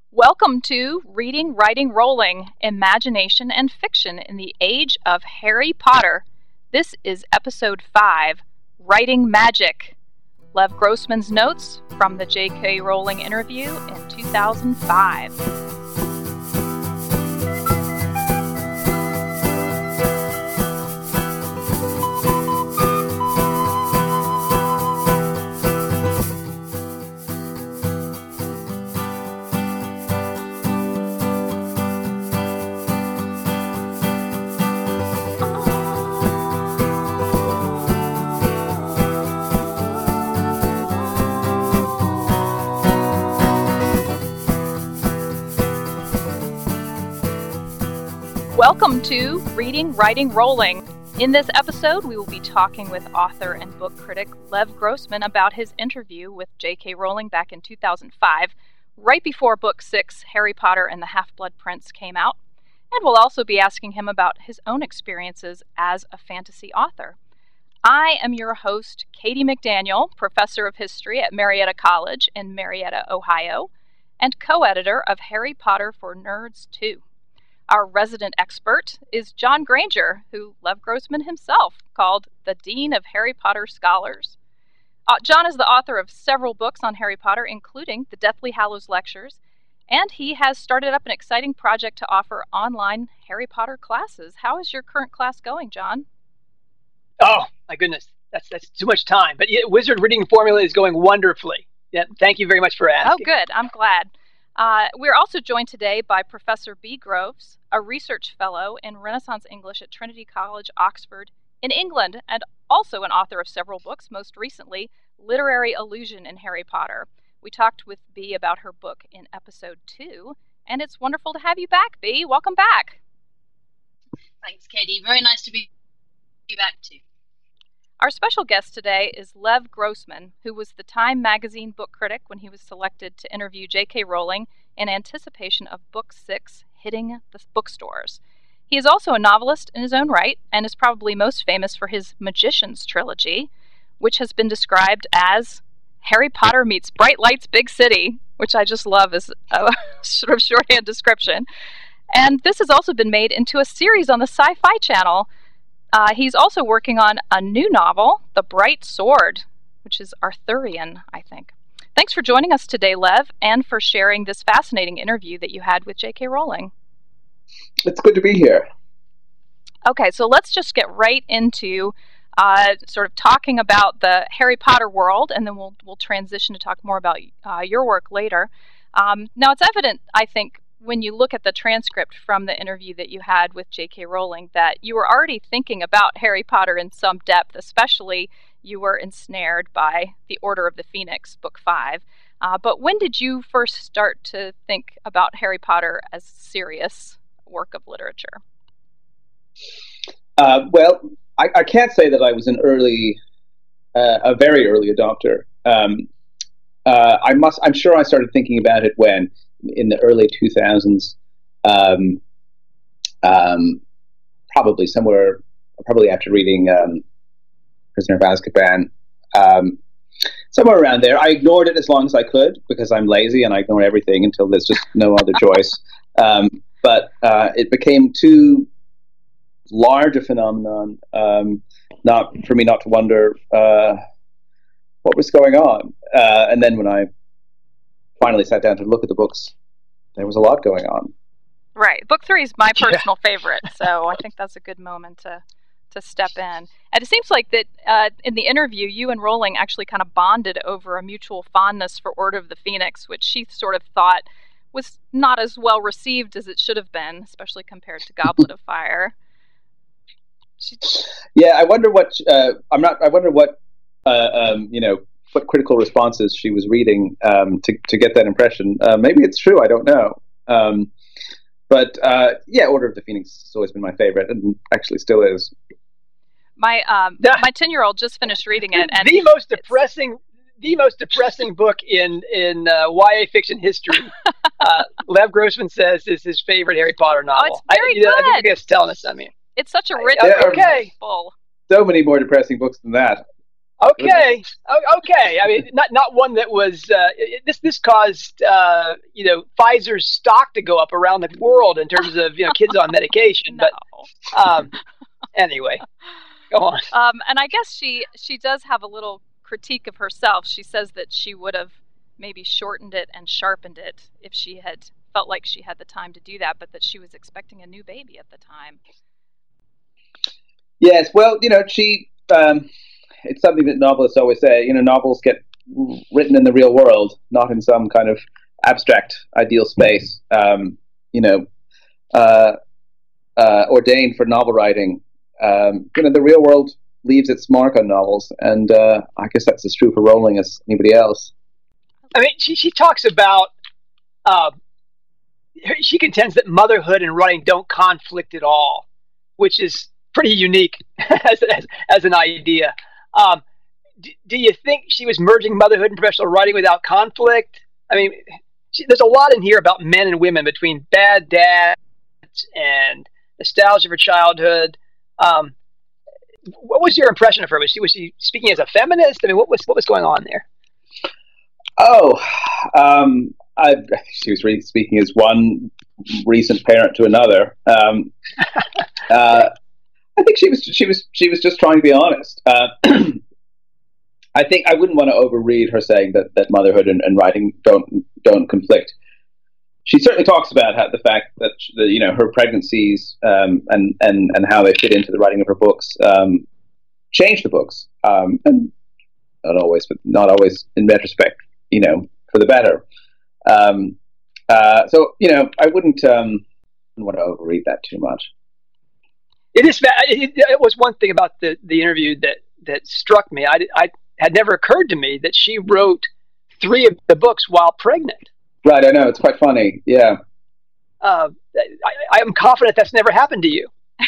Welcome to Reading, Writing, Rolling, Imagination and Fiction in the Age of Harry Potter. This is Episode 5, Writing Magic. Lev Grossman's notes from the J.K. Rowling interview in 2005. Welcome to Reading, Writing, Rolling. In this episode, we will be talking with author and book critic Lev Grossman about his interview with J.K. Rowling back in 2005, right before Book 6, Harry Potter and the Half-Blood Prince, came out. And we'll also be asking him about his own experiences as a fantasy author. I am your host, Katie McDaniel, professor of history at Marietta College in Marietta, Ohio, and co-editor of Harry Potter for Nerds 2. Our resident expert is John Granger, who Lev Grossman himself called the Dean of Harry Potter Scholars. John is the author of several books on Harry Potter, including the Deathly Hallows Lectures, and he has started up an exciting project to offer online Harry Potter classes. How is your current class going, John? Oh, my goodness. That's too much time. But yeah, Wizard Reading Formula is going wonderfully. Yeah, thank you very much for asking. Oh, good. I'm glad. We're also joined today by Professor B. Groves, a research fellow in Renaissance English at Trinity College, Oxford, in England, and also an author of several books, most recently, Literary Illusion in Harry Potter. We talked with B about her book in Episode 2, and it's wonderful to have you back, B. Welcome back. Thanks, Katie. Very nice to be back too. Our special guest today is Lev Grossman, who was the Time magazine book critic when he was selected to interview J.K. Rowling in anticipation of Book 6 hitting the bookstores. He is also a novelist in his own right and is probably most famous for his Magicians trilogy, which has been described as Harry Potter meets Bright Lights Big City, which I just love as a sort of shorthand description. And this has also been made into a series on the Sci-Fi Channel. He's also working on a new novel, The Bright Sword, which is Arthurian, I think. Thanks for joining us today, Lev, and for sharing this fascinating interview that you had with J.K. Rowling. It's good to be here. Okay, so let's just get right into sort of talking about the Harry Potter world, and then we'll transition to talk more about your work later. Now, it's evident, I think, when you look at the transcript from the interview that you had with J.K. Rowling, that you were already thinking about Harry Potter in some depth, especially you were ensnared by The Order of the Phoenix, Book 5. But when did you first start to think about Harry Potter as a serious work of literature? Well, I can't say that I was a very early adopter. I'm sure I started thinking about it when, in the early 2000s, probably after reading Prisoner of Azkaban, somewhere around there. I ignored it as long as I could because I'm lazy and I ignore everything until there's just no other choice. But it became too large a phenomenon, not to wonder what was going on. And then when I finally sat down to look at the books, there was a lot going on. Right. Book 3 is my personal favorite, so I think that's a good moment to step in. And it seems like that in the interview, you and Rowling actually kind of bonded over a mutual fondness for Order of the Phoenix, which she sort of thought was not as well received as it should have been, especially compared to Goblet of Fire. Yeah, I wonder what what critical responses she was reading to get that impression. Maybe it's true. I don't know. But Order of the Phoenix has always been my favorite, and actually still is. My 10-year-old just finished reading it, and the most depressing book in YA fiction history. Lev Grossman says is his favorite Harry Potter novel. Oh, it's very good. I think it's telling us. I mean, it's such a rich, okay. full. So many more depressing books than that. Okay. Okay. I mean, not one that was this caused Pfizer's stock to go up around the world in terms of kids on medication. No. But anyway, go on. And I guess she does have a little critique of herself. She says that she would have maybe shortened it and sharpened it if she had felt like she had the time to do that, but that she was expecting a new baby at the time. Yes. Well, she. It's something that novelists always say. Novels get written in the real world, not in some kind of abstract ideal space. Ordained for novel writing. The real world leaves its mark on novels, and I guess that's as true for Rowling as anybody else. I mean, she talks about. She contends that motherhood and writing don't conflict at all, which is pretty unique as an idea. Do you think she was merging motherhood and professional writing without conflict? I mean, there's a lot in here about men and women, between bad dads and nostalgia for childhood. What was your impression of her? Was she speaking as a feminist? I mean, what was going on there? I think she was really speaking as one recent parent to another. I think she was just trying to be honest. I think I wouldn't want to overread her saying that motherhood and writing don't conflict. She certainly talks about the fact that her pregnancies and how they fit into the writing of her books changed the books, and not always in retrospect, for the better. So I wouldn't want to overread that too much. It was one thing about the interview that struck me. I had never occurred to me that she wrote 3 of the books while pregnant. Right, I know, it's quite funny. Yeah. I am confident that's never happened to you.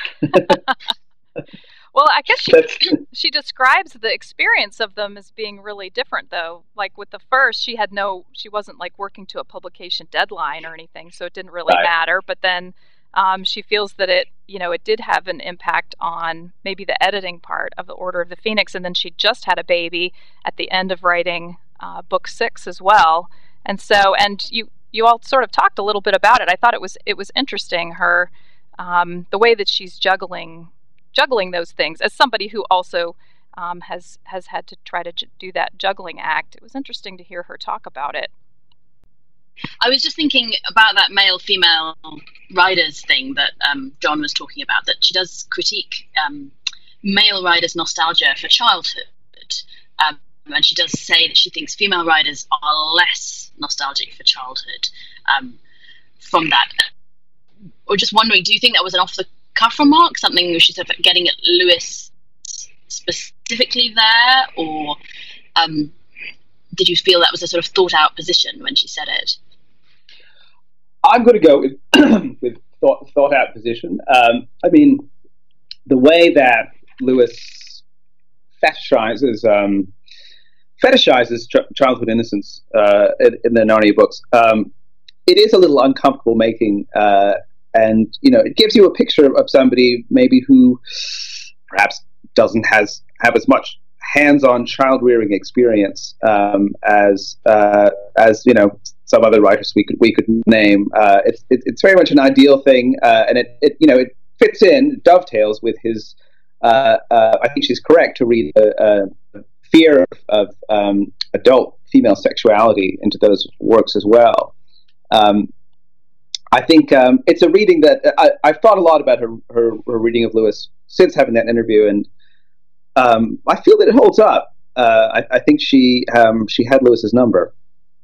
Well, I guess she describes the experience of them as being really different, though. Like with the first, she wasn't like working to a publication deadline or anything, so it didn't really matter. But then she feels that it did have an impact on maybe the editing part of the Order of the Phoenix, and then she just had a baby at the end of writing book 6 as well. And so, and you all sort of talked a little bit about it. I thought it was interesting, her the way that she's juggling those things as somebody who also has had to try to do that juggling act. It was interesting to hear her talk about it. I was just thinking about that male-female writers thing that John was talking about, that she does critique male writers' nostalgia for childhood. And she does say that she thinks female writers are less nostalgic for childhood from that. Or just wondering, do you think that was an off-the-cuff remark, something she's sort of getting at Lewis specifically there, or did you feel that was a sort of thought-out position when she said it? I'm going to go with thought-out position. I mean, the way that Lewis fetishizes childhood innocence in the Narnia books, it is a little uncomfortable making, and it gives you a picture of somebody maybe who perhaps doesn't have as much hands-on child-rearing experience as some other writers we could name. It's very much an ideal thing, and it fits in, dovetails with his. I think she's correct to read a fear of adult female sexuality into those works as well. I think it's a reading that I've thought a lot about her reading of Lewis since having that interview, and I feel that it holds up. I think she had Lewis's number.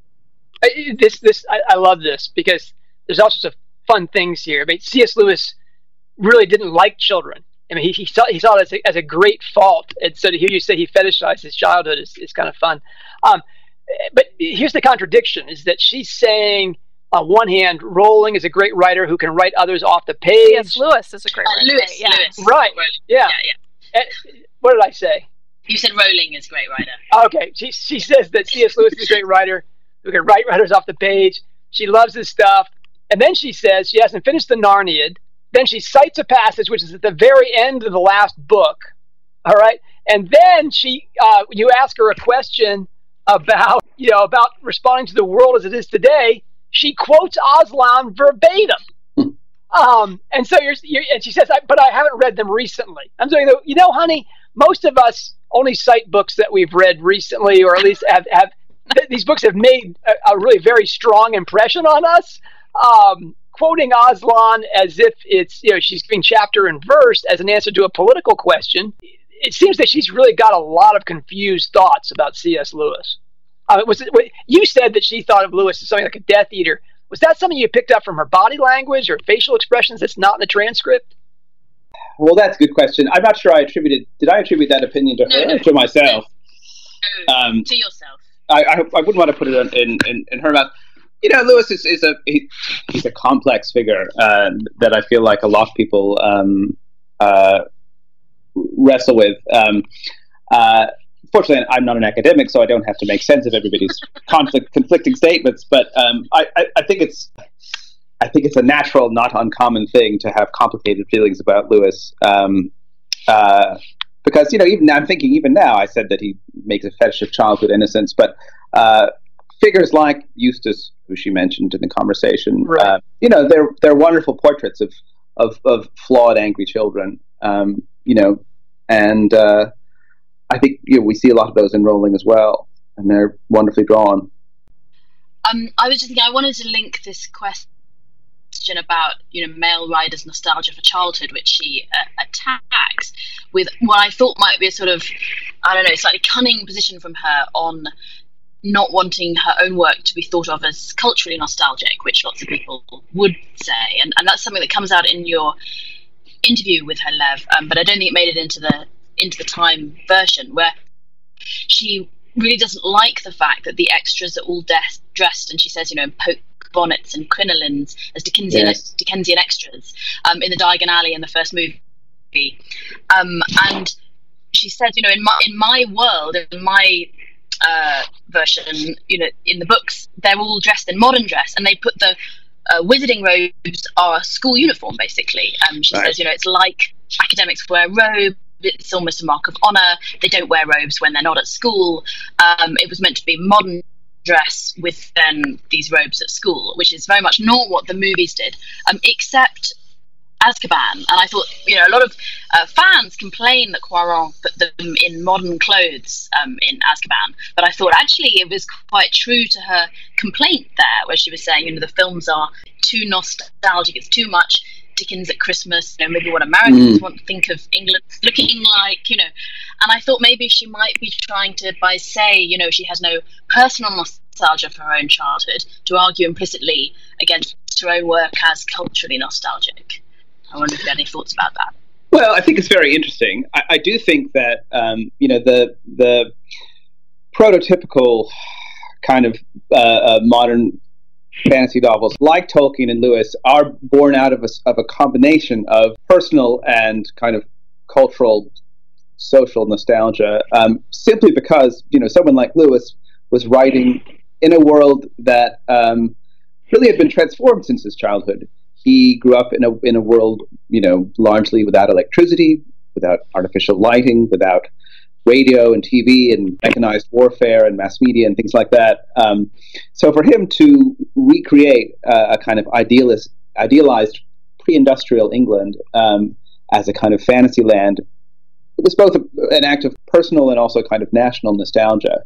I love this because there's all sorts of fun things here. I mean, C.S. Lewis really didn't like children. I mean, he saw it as a great fault, and so to hear you say he fetishized his childhood is kind of fun. But here's the contradiction: is that she's saying, on one hand, Rowling is a great writer who can write others off the page. Yes, Lewis is a great writer. Lewis. Right. Yeah. What did I say? You said Rowling is a great writer. Okay. She says that C.S. Lewis is a great writer who can write writers off the page. She loves his stuff. And then she says she hasn't finished the Narniad. Then she cites a passage which is at the very end of the last book. All right. And then you ask her a question about responding to the world as it is today. She quotes Aslan verbatim. And so and she says, but I haven't read them recently. I'm saying, honey, most of us only cite books that we've read recently, or at least have these books have made a really very strong impression on us. Quoting Aslan as if it's, she's giving chapter and verse as an answer to a political question. It seems that she's really got a lot of confused thoughts about C.S. Lewis. You said that she thought of Lewis as something like a Death Eater. Was that something you picked up from her body language or facial expressions that's not in the transcript? Well, that's a good question. I'm not sure did I attribute that opinion to her or to myself? No, to yourself. I wouldn't want to put it in her mouth. Lewis is a complex figure that I feel like a lot of people wrestle with. Fortunately, I'm not an academic, so I don't have to make sense of everybody's conflicting statements. But I think it's a natural, not uncommon thing to have complicated feelings about Lewis. Because even now, I said that he makes a fetish of childhood innocence, but figures like Eustace, who she mentioned in the conversation, right. They're wonderful portraits of flawed, angry children. And I think we see a lot of those in Rowling as well, and they're wonderfully drawn. I was just thinking, I wanted to link this question about male writers' nostalgia for childhood, which she attacks, with what I thought might be a sort of, slightly cunning position from her on not wanting her own work to be thought of as culturally nostalgic, which lots of people would say, and that's something that comes out in your interview with her, Lev, but I don't think it made it into the Time version, where she really doesn't like the fact that the extras are all dressed, and she says, in poke bonnets and crinolines as Dickensian extras in the Diagon Alley in the first movie. And she says, in my world, in my version, in the books, they're all dressed in modern dress, and they put the wizarding robes are a school uniform, basically. She right. says, it's like academics wear robes. It's almost a mark of honor. They don't wear robes when they're not at school. It was meant to be modern dress with then these robes at school, which is very much not what the movies did, except Azkaban. And I thought, a lot of fans complain that Cuarón put them in modern clothes in Azkaban, but I thought actually it was quite true to her complaint there, where she was saying, the films are too nostalgic, it's too much Dickens at Christmas, maybe what Americans want to think of England looking like, and I thought maybe she might be trying to, by say, she has no personal nostalgia for her own childhood, to argue implicitly against her own work as culturally nostalgic. I wonder if you had any thoughts about that. Well, I think it's very interesting. I do think that, the prototypical kind of modern fantasy novels like Tolkien and Lewis are born out of a combination of personal and kind of cultural, social nostalgia, simply because someone like Lewis was writing in a world that really had been transformed since his childhood. He grew up in a world largely without electricity, without artificial lighting, without radio and TV and mechanized warfare and mass media and things like that. So for him to recreate a kind of idealized pre-industrial England as a kind of fantasy land, it was both an act of personal and also kind of national nostalgia.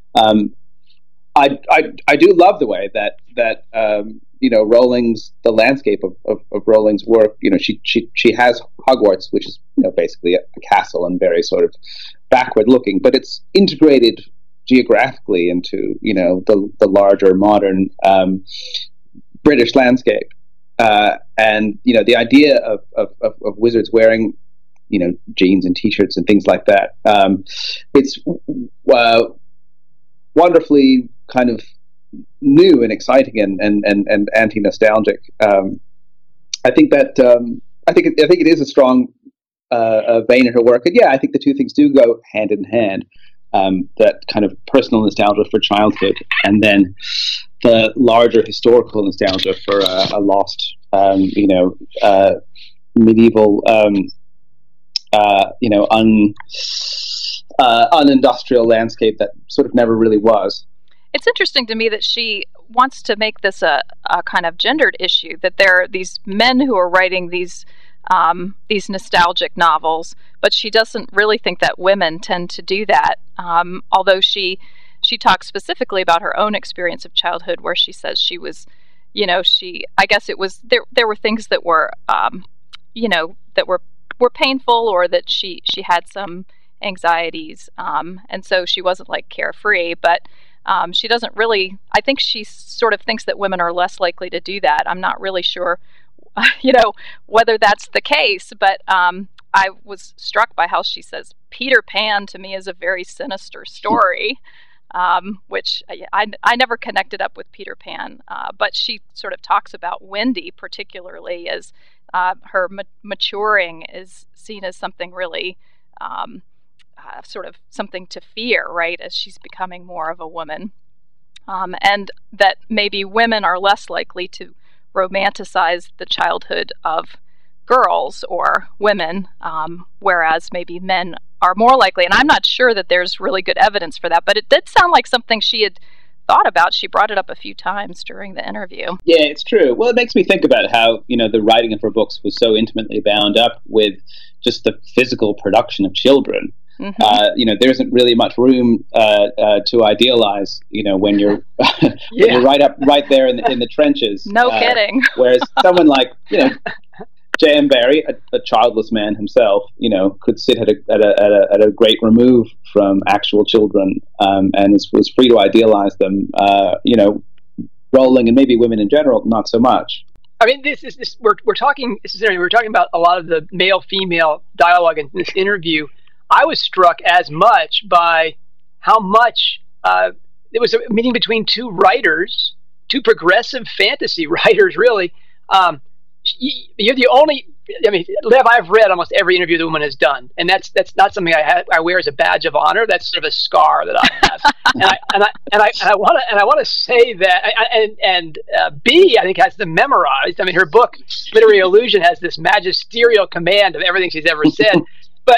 I do love the way that Rowling's, the landscape of Rowling's work, she has Hogwarts, which is basically a castle and very sort of backward looking, but it's integrated geographically into the larger modern British landscape, and the idea of wizards wearing jeans and t-shirts and things like that, it's wonderfully kind of new and exciting and anti-nostalgic. I think it is a strong vein in her work, and I think the two things do go hand in hand. That kind of personal nostalgia for childhood, and then the larger historical nostalgia for a lost, medieval, unindustrial landscape that sort of never really was. It's interesting to me that she wants to make this a kind of gendered issue, that there are these men who are writing these nostalgic novels, but she doesn't really think that women tend to do that. Although she talks specifically about her own experience of childhood, where she says she was, I guess it was there were things that were, that were painful, or that she had some anxieties, and so she wasn't like carefree, but. She doesn't really, I think she sort of thinks that women are less likely to do that. I'm not really sure, whether that's the case, but I was struck by how she says, Peter Pan to me is a very sinister story, which I never connected up with Peter Pan, but she sort of talks about Wendy particularly as her maturing is seen as something really sort of something to fear, right, as she's becoming more of a woman. And that maybe women are less likely to romanticize the childhood of girls or women, whereas maybe men are more likely. And I'm not sure that there's really good evidence for that, but it did sound like something she had thought about. She brought it up a few times during the interview. Yeah, it's true. Well, it makes me think about how, the writing of her books was so intimately bound up with just the physical production of children. Mm-hmm. There isn't really much room to idealize. When you're when you're right there in the trenches. No kidding. Whereas someone like J.M. Barrie, a childless man himself, could sit at a great remove from actual children, and was free to idealize them. Rowling, and maybe women in general, not so much. I mean, we're talking about a lot of the male-female dialogue in this interview. I was struck as much by how much it was a meeting between two writers, two progressive fantasy writers, really. You're the only. I mean, Lev, I've read almost every interview the woman has done, and that's not something I wear as a badge of honor. That's sort of a scar that I have, and I want to say that, B, I think, has them memorized. I mean, her book Literary Illusion has this magisterial command of everything she's ever said. But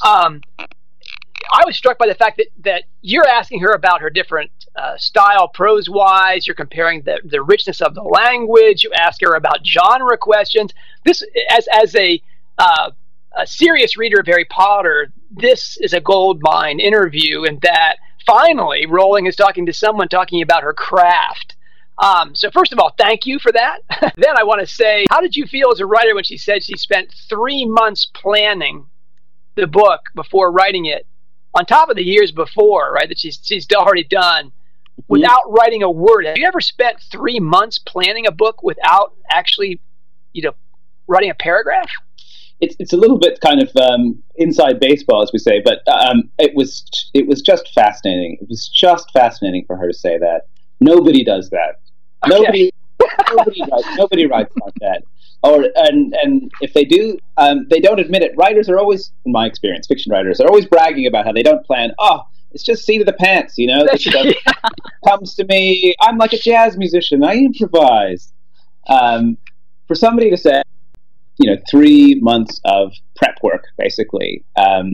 I was struck by the fact that you're asking her about her different style prose-wise. You're comparing the richness of the language. You ask her about genre questions. This, as a serious reader of Harry Potter, this is a gold mine interview in that finally Rowling is talking to someone talking about her craft. So first of all, thank you for that. Then I want to say, how did you feel as a writer when she said she spent 3 months planning the book before writing it, on top of the years before, right, that she's already done, without writing a word? Have you ever spent 3 months planning a book without actually, writing a paragraph? It's a little bit kind of inside baseball, as we say, but it was just fascinating. It was just fascinating for her to say that. Nobody does that. Okay. Nobody writes like that. And if they do, they don't admit it. Writers are always, in my experience, fiction writers are always bragging about how they don't plan. Oh, it's just seat of the pants, This comes to me. I'm like a jazz musician. I improvise. For somebody to say, 3 months of prep work, basically,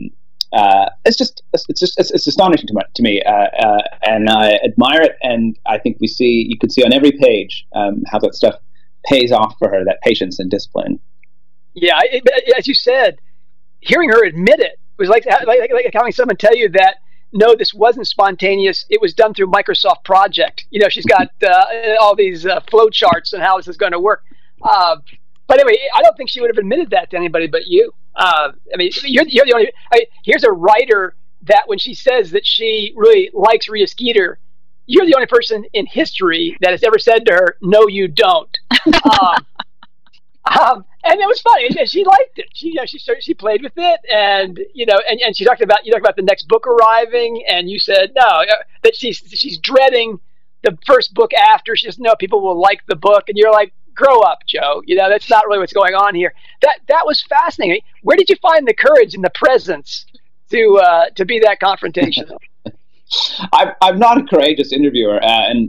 it's astonishing to me, and I admire it. And I think you could see on every page how that stuff pays off for her, that patience and discipline. Yeah, as you said, hearing her admit it was like having someone tell you that, no, this wasn't spontaneous. It was done through Microsoft Project. She's got all these flow charts and how this is going to work. But anyway, I don't think she would have admitted that to anybody but you. I mean, you're the only. Here's a writer that when she says that she really likes Rita Skeeter, you're the only person in history that has ever said to her, "No, you don't." And it was funny. She liked it. She played with it, and and you talked about the next book arriving, and you said no, that she's dreading the first book after. She says no, people will like the book, and you're like, grow up, Joe. That's not really what's going on here. That was fascinating. Where did you find the courage and the presence to be that confrontational? I'm not a courageous interviewer,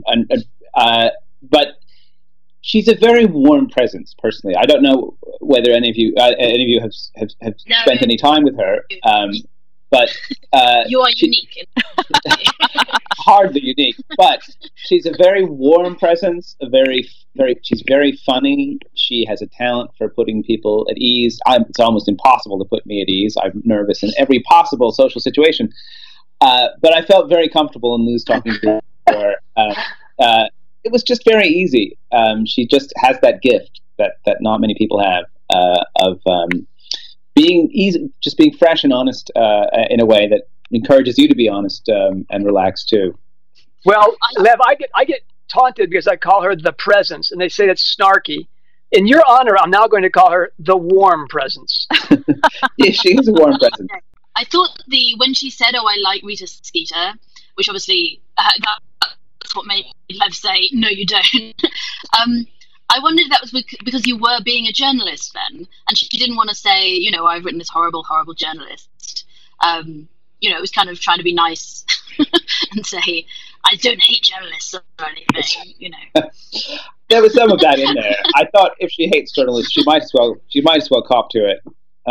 but she's a very warm presence. Personally, I don't know whether any of you have spent any time with her. but you are unique. Hardly unique, but she's a very warm presence. She's very funny. She has a talent for putting people at ease. It's almost impossible to put me at ease. I'm nervous in every possible social situation, but I felt very comfortable in Luz talking to her. It was just very easy. She just has that gift that not many people have of being easy, just being fresh and honest in a way that encourages you to be honest and relaxed too. Well, Lev, I get taunted because I call her the presence, and they say that's snarky. In your honor, I'm now going to call her the warm presence. Yeah, she is a warm presence. I thought when she said, "Oh, I like Rita Skeeter," which obviously that's what made Lev say, "No, you don't." I wondered if that was because you were being a journalist then, and she didn't want to say, I've written this horrible, horrible journalist. It was kind of trying to be nice and say, I don't hate journalists or anything, There was some of that in there. I thought if she hates journalists, she might as well cop to it.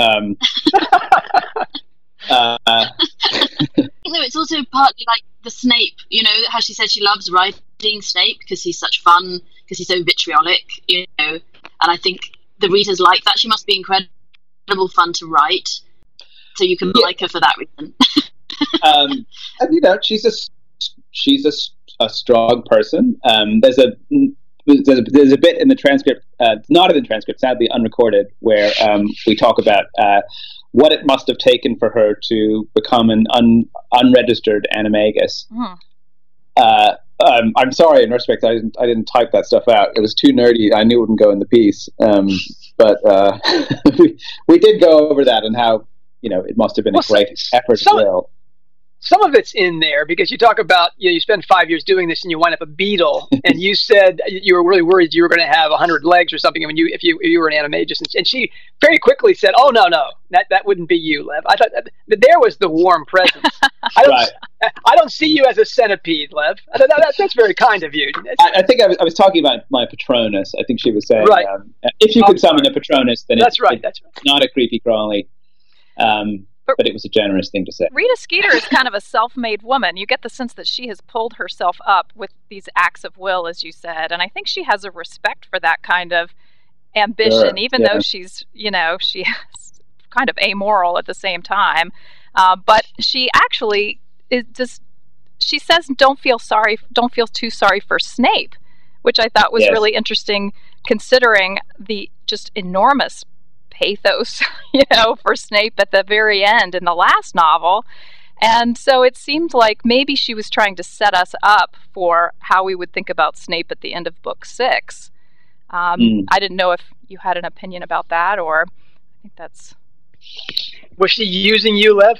It's also partly like the Snape, how she said she loves writing Snape because he's such fun, because he's so vitriolic, and I think the readers like that. She must be incredible fun to write, so you can like her for that reason. She's a strong person. There's a bit in the transcript, not in the transcript, sadly unrecorded, where we talk about what it must have taken for her to become an unregistered animagus. I'm sorry, in retrospect, I didn't type that stuff out. It was too nerdy. I knew it wouldn't go in the piece. But we did go over that and how it must have been a great effort as well. Some of it's in there because you talk about you spend 5 years doing this and you wind up a beetle, and you said you were really worried you were going to have 100 legs or something if you were an animagus, and she very quickly said, "Oh no, that wouldn't be you, Lev." I thought that there was the warm presence. I don't see you as a centipede, Lev. That's very kind of you. I think I was talking about my Patronus. I think she was saying, right. If you could summon a Patronus, then that's right. It's not a creepy crawly. But it was a generous thing to say. Rita Skeeter is kind of a self-made woman. You get the sense that she has pulled herself up with these acts of will, as you said, and I think she has a respect for that kind of ambition, even though she's, she is kind of amoral at the same time. But she actually is just. She says, "Don't feel too sorry for Snape," which I thought was really interesting, considering the just enormous pathos, for Snape at the very end in the last novel. And so it seemed like maybe she was trying to set us up for how we would think about Snape at the end of book 6. I didn't know if you had an opinion about that, or I think that's... Was she using you, Lev?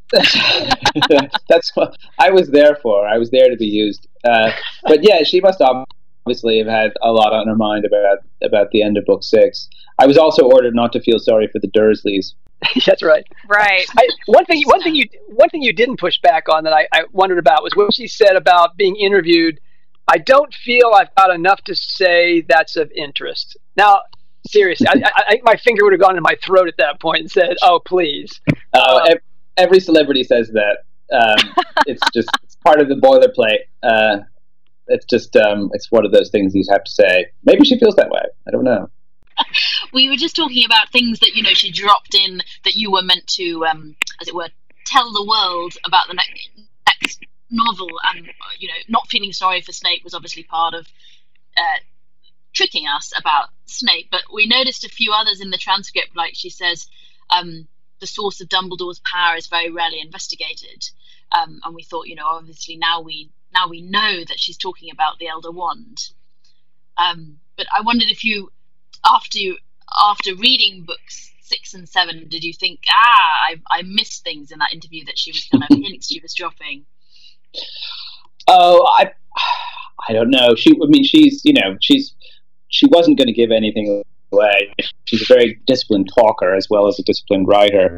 That's what I was there for. I was there to be used. But yeah, she must obviously have had a lot on her mind about the end of book 6. I was also ordered not to feel sorry for the Dursleys. That's right. Right. One thing you didn't push back on that I wondered about was what she said about being interviewed. I don't feel I've got enough to say that's of interest. Now, seriously, I think my finger would have gone in my throat at that point and said, "Oh, please." Every celebrity says that. It's part of the boilerplate. It's just it's one of those things you have to say. Maybe she feels that way. I don't know. We were just talking about things that she dropped in that you were meant to, as it were, tell the world about the next novel, and not feeling sorry for Snape was obviously part of tricking us about Snape. But we noticed a few others in the transcript, like she says, the source of Dumbledore's power is very rarely investigated, and we thought, obviously now we know that she's talking about the Elder Wand. But I wondered if you. After reading books 6 and 7, did you think, I missed things in that interview that she was kind of hints she was dropping? Oh, I don't know. She wasn't going to give anything away. She's a very disciplined talker as well as a disciplined writer.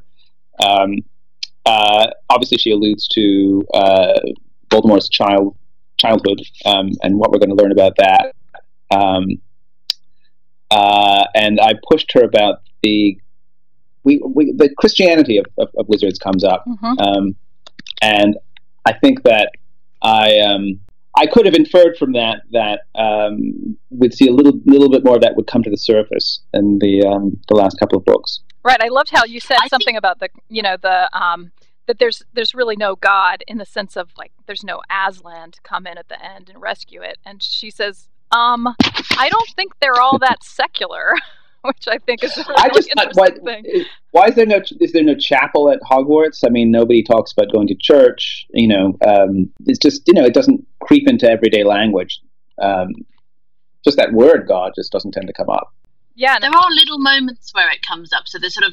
Obviously, she alludes to Voldemort's childhood and what we're going to learn about that. And I pushed her about the the Christianity of wizards comes up, and I think that I could have inferred from that we'd see a little bit more of that would come to the surface in the last couple of books. Right. I loved how you said something about the that there's really no God, in the sense of, like, there's no Aslan to come in at the end and rescue it. And she says, I don't think they're all that secular, which I think is a really interesting thing. Why is there no chapel at Hogwarts? I mean, nobody talks about going to church. It's just, it doesn't creep into everyday language. Just that word God just doesn't tend to come up. Yeah, there are little moments where it comes up. So there's sort of,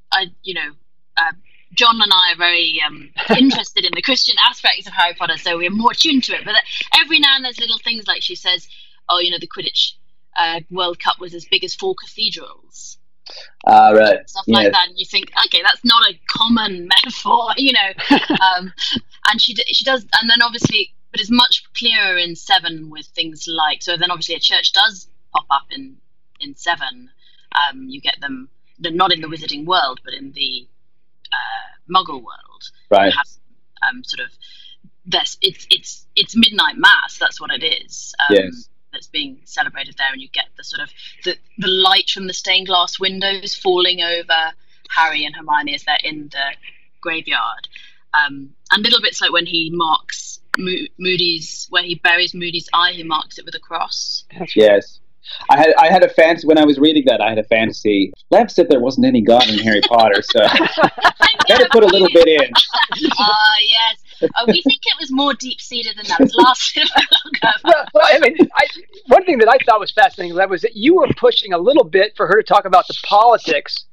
John and I are very interested in the Christian aspects of Harry Potter, so we're more tuned to it. But every now and then there's little things like she says, the Quidditch World Cup was as big as 4 cathedrals. Right. Stuff like that, and you think, okay, that's not a common metaphor, and she does, and then obviously, but it's much clearer in 7 with things like, so then obviously a church does pop up in 7. You get them, they're not in the wizarding world, but in the Muggle world, right? Sort of this. It's midnight mass. That's what it is. Yes. That's being celebrated there, and you get the sort of the light from the stained glass windows falling over Harry and Hermione as they're in the graveyard, and little bits like when he marks Moody's, where he buries Moody's eye, he marks it with a cross. Yes. I had a fantasy when I was reading that. I had a fantasy. Lev said there wasn't any God in Harry Potter, so better put a little bit in. Yes. We think it was more deep-seated than that. It lasted longer. Well, I mean, one thing that I thought was fascinating, Lev, was that you were pushing a little bit for her to talk about the politics.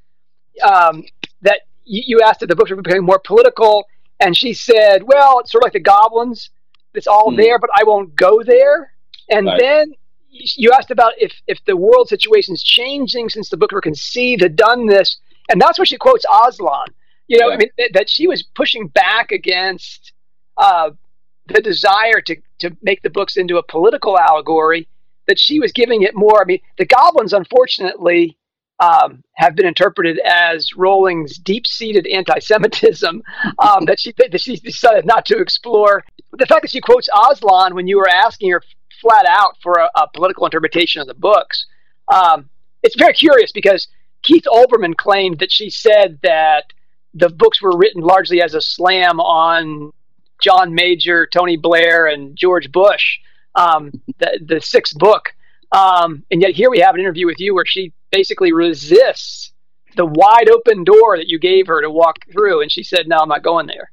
That you asked if the books were becoming more political, and she said, "Well, it's sort of like the goblins. It's all there, but I won't go there." And then you asked about if the world situation is changing since the book were conceived, had done this, and that's where she quotes Aslan. I mean, that she was pushing back against the desire to make the books into a political allegory, that she was giving it more. I mean, the goblins, unfortunately, have been interpreted as Rowling's deep-seated anti-Semitism that she decided not to explore. The fact that she quotes Aslan when you were asking her flat out for a political interpretation of the books, it's very curious, because Keith Olbermann claimed that she said that the books were written largely as a slam on John Major, Tony Blair, and George Bush, the 6th book. And yet here we have an interview with you where she basically resists the wide open door that you gave her to walk through, and she said, "No, I'm not going there.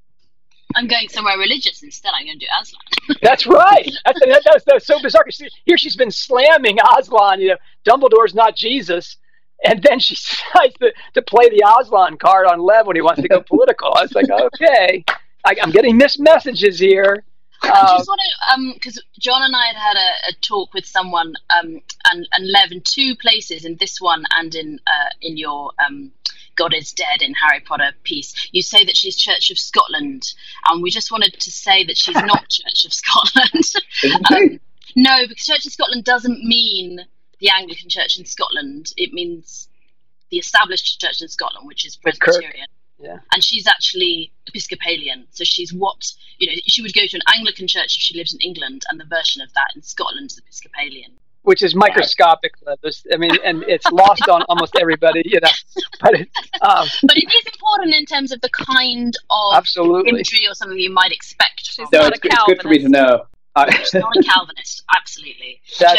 I'm going somewhere religious instead. I'm going to do Aslan." That's right. That's so bizarre. Here she's been slamming Aslan. Dumbledore's not Jesus, and then she decides to play the Aslan card on Lev when he wants to go political. I was like, okay, I'm getting mixed messages here. I just want to, because John and I had a talk with someone, and Lev, in 2 places, in this one and in your God is Dead in Harry Potter piece, you say that she's Church of Scotland, and we just wanted to say that she's not Church of Scotland. No, because Church of Scotland doesn't mean the Anglican Church in Scotland. It means the established church in Scotland, which is Presbyterian. Yeah. And she's actually Episcopalian, so she's she would go to an Anglican church if she lives in England, and the version of that in Scotland is Episcopalian. Which is microscopic. I mean, and it's lost on almost everybody, But it is important in terms of the kind of absolutely imagery or something you might expect. She's so not it's good for me to know. She's not a Calvinist, absolutely.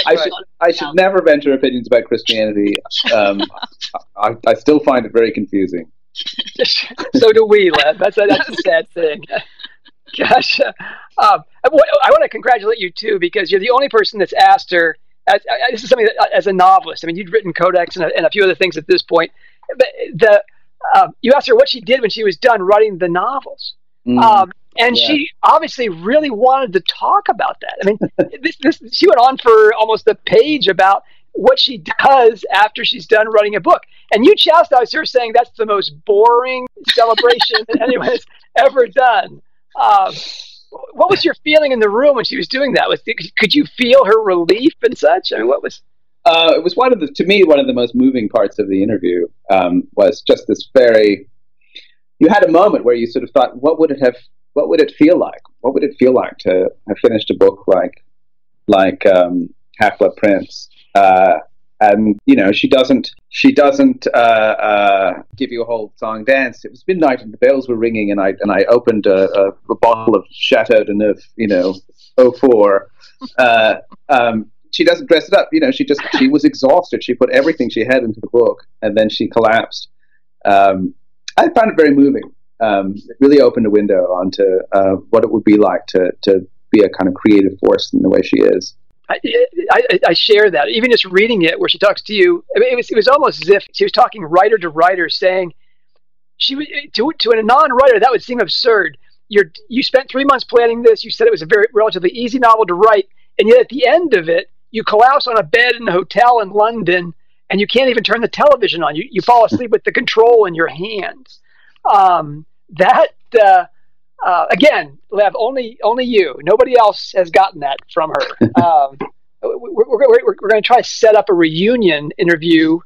I should never venture opinions about Christianity. I still find it very confusing. So do we, Lev. That's a sad thing. Gosh, I want to congratulate you too, because you're the only person that's asked her. This is something that, as a novelist, I mean, you'd written Codex and a few other things at this point. But you asked her what she did when she was done writing the novels, and she obviously really wanted to talk about that. I mean, she went on for almost a page about what she does after she's done writing a book. And you chastised her, saying that's the most boring celebration that anyone has ever done. What was your feeling in the room when she was doing that? Could you feel her relief and such? I mean, what was? It was one of the most moving parts of the interview. Was just this you had a moment where you sort of thought, what would it feel like? What would it feel like to have finished a book like Half-Blood Prince? And she doesn't give you a whole song dance. It was midnight and the bells were ringing, and I opened a bottle of Chateau de Neuf, 04. She doesn't dress it up, she was exhausted. She put everything she had into the book, and then she collapsed. I found it very moving. It really opened a window onto what it would be like to be a kind of creative force in the way she is. I share that. Even just reading it, where she talks to you, it was almost as if she was talking writer to writer, saying she was to a non-writer that would seem absurd. You spent 3 months planning this. You said it was a very relatively easy novel to write, and yet at the end of it, you collapse on a bed in a hotel in London, and you can't even turn the television on. You fall asleep with the control in your hands. Again, Lev, only you. Nobody else has gotten that from her. We're going to try to set up a reunion interview.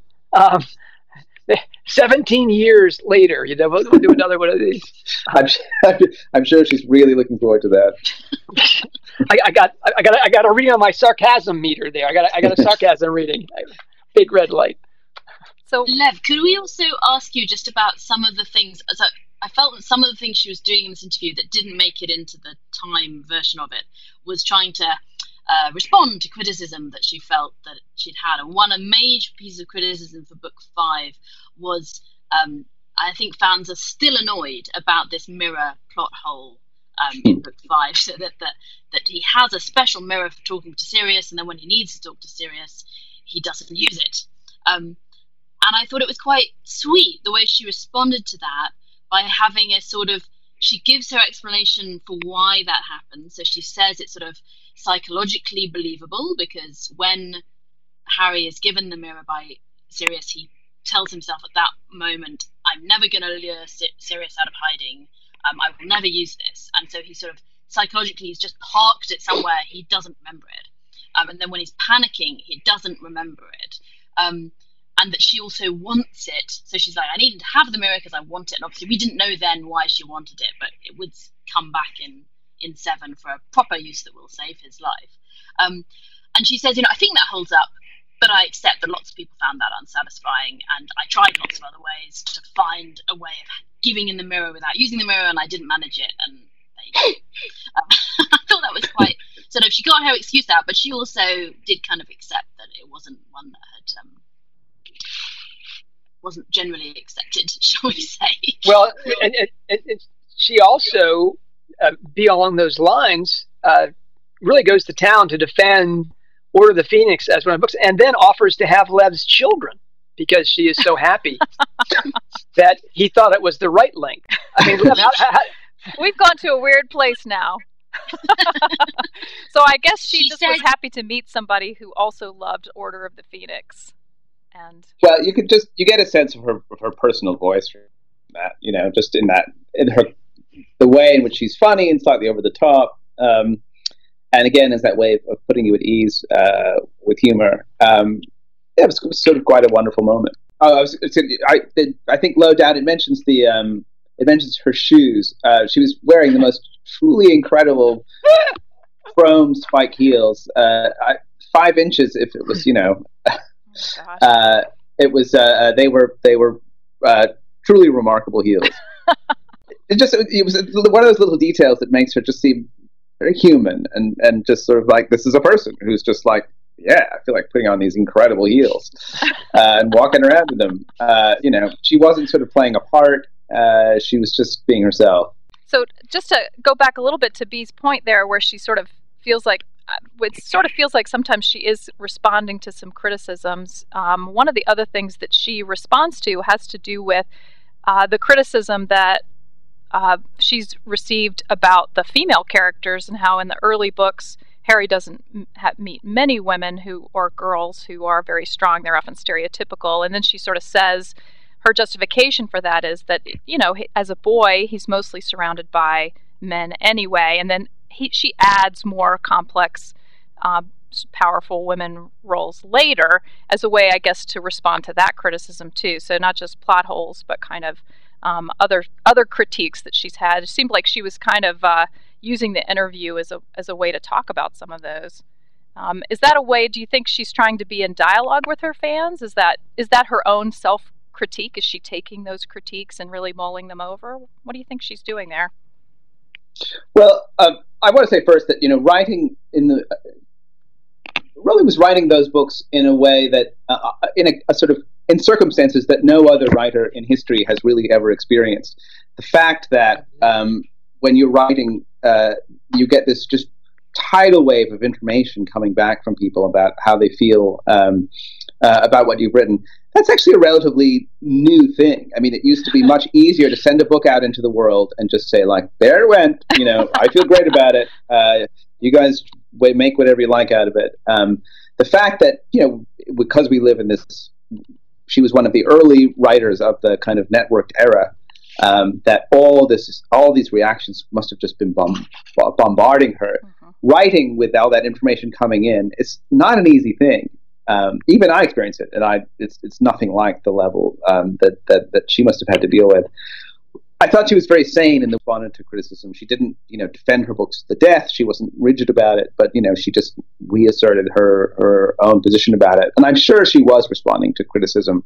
17 years later, we'll do another one of these. I'm sure she's really looking forward to that. I got a reading on my sarcasm meter there. I got a sarcasm reading. Big red light. So, Lev, could we also ask you just about some of the things? So I felt that some of the things she was doing in this interview that didn't make it into the Time version of it was trying to respond to criticism that she felt that she'd had. And one major piece of criticism for book 5 was, I think fans are still annoyed about this mirror plot hole in book 5, so that he has a special mirror for talking to Sirius, and then when he needs to talk to Sirius, he doesn't use it. And I thought it was quite sweet the way she responded to that by having a sort of, she gives her explanation for why that happened. So she says it's sort of psychologically believable because when Harry is given the mirror by Sirius, he tells himself at that moment, I'm never going to lure Sirius out of hiding. I will never use this. And so he sort of psychologically, he's just parked it somewhere. He doesn't remember it. And then when he's panicking, he doesn't remember it. And that she also wants it. So she's like, I need to have the mirror because I want it. And obviously we didn't know then why she wanted it, but it would come back in 7 for a proper use that will save his life. And she says, I think that holds up, but I accept that lots of people found that unsatisfying. And I tried lots of other ways to find a way of giving in the mirror without using the mirror, and I didn't manage it. And there you go. I thought that was quite sort of, she got her excuse out, but she also did kind of accept that it wasn't one that had wasn't generally accepted, shall we say. Well, and she also, be along those lines, really goes to town to defend Order of the Phoenix as one of the books, and then offers to have Lev's children because she is so happy that he thought it was the right link. I mean, Lev, we've gone to a weird place now. So I guess she just was happy to meet somebody who also loved Order of the Phoenix. And well, you get a sense of her personal voice from that, just in the way in which she's funny and slightly over the top, and again, is that way of putting you at ease with humor. It was sort of quite a wonderful moment. I think low down it mentions her shoes. She was wearing the most truly incredible chrome spike heels, 5 inches if it was, it was they were truly remarkable heels. It was one of those little details that makes her just seem very human and just sort of like, this is a person who's just like, yeah, I feel like putting on these incredible heels and walking around with them. She wasn't sort of playing a part. She was just being herself. So just to go back a little bit to Bee's point there, where she sort of feels like, sometimes she is responding to some criticisms. One of the other things that she responds to has to do with the criticism that she's received about the female characters and how in the early books Harry doesn't meet many women or girls who are very strong. They're often stereotypical. And then she sort of says her justification for that is that, as a boy, he's mostly surrounded by men anyway. And then she adds more complex powerful women roles later as a way, I guess, to respond to that criticism too. So not just plot holes, but kind of other critiques that she's had. It seemed like she was kind of using the interview as a way to talk about some of those. Is that a way? Do you think she's trying to be in dialogue with her fans? Is that her own self-critique? Is she taking those critiques and really mulling them over? What do you think she's doing there? Well, I want to say first that Rowling was writing those books in a way that in circumstances that no other writer in history has really ever experienced. The fact that when you're writing, you get this just tidal wave of information coming back from people about how they feel about what you've written. That's actually a relatively new thing. I mean, it used to be much easier to send a book out into the world and just say, like, there it went, I feel great about it. You guys make whatever you like out of it. The fact that, because we live in this, she was one of the early writers of the kind of networked era, that all these reactions must have just been bombarding her. Mm-hmm. Writing with all that information coming in, it's not an easy thing. Even I experience it, and it's nothing like the level that she must have had to deal with. I thought she was very sane in the response to criticism. She didn't, defend her books to the death. She wasn't rigid about it, but she just reasserted her own position about it. And I'm sure she was responding to criticism,